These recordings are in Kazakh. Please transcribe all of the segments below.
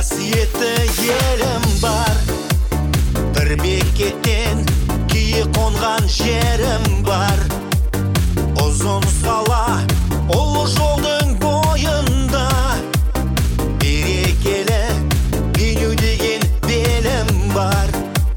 қасиетті елім бар, бір бекеттен кие қонған жерім бар. Ұзын сала ұлы жолдың бойында, берекелі бейнеу деген белім бар.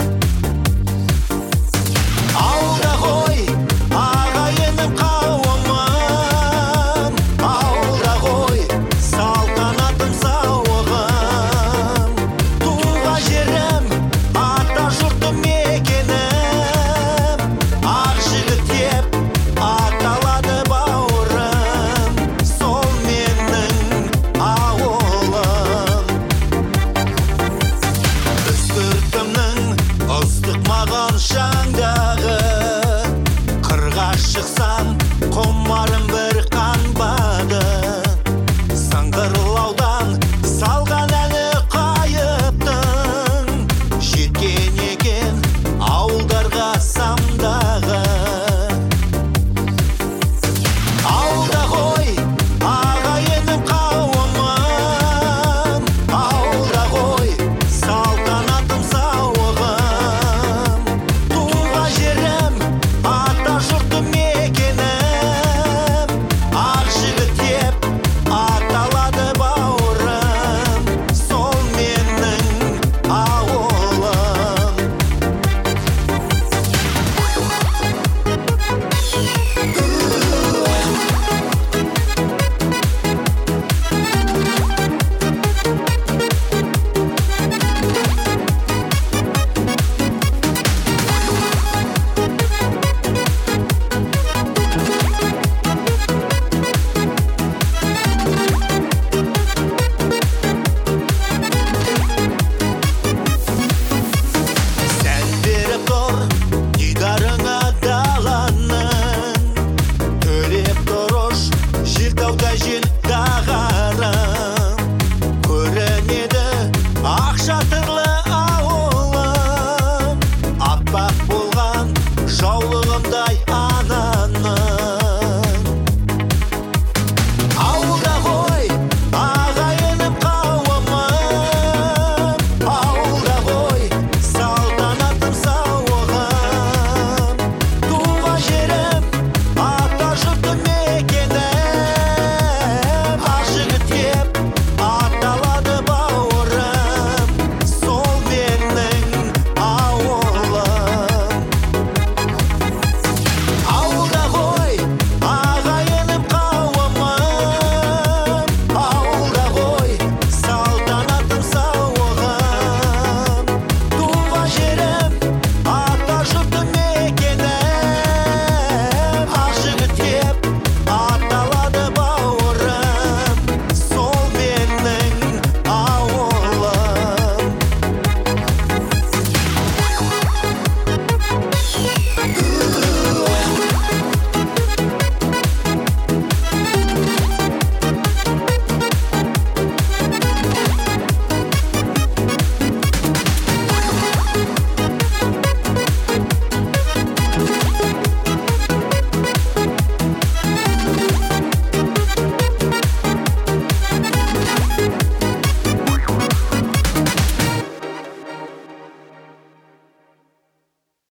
Ауылда ғой ағайыным қауымым, ауылда ғой салтанатым сауығым. Туған жерім ата жұртым мекенім, ақ жігіт деп аталады бауырым, сол менің ауылым. Үстіртімнің ыстық маған шаңдағы, қырға шықсам құмарым бір қанбады. Сыңғырлаудан салған әні қайыптың, жеткен екен ауылдарға самдағы. Ауылда ғой ағайыным қауымым, ауылда ғой салтанатым сауығым. Туған жерім ата жұртым мекенім, ақ жігіт деп аталады бауырым, сол менің ауылым. Сән беріп тұр дидарыңа даланың, төлеп тұрыш желтауда жел дағарым. Көрінеді ақ шатыр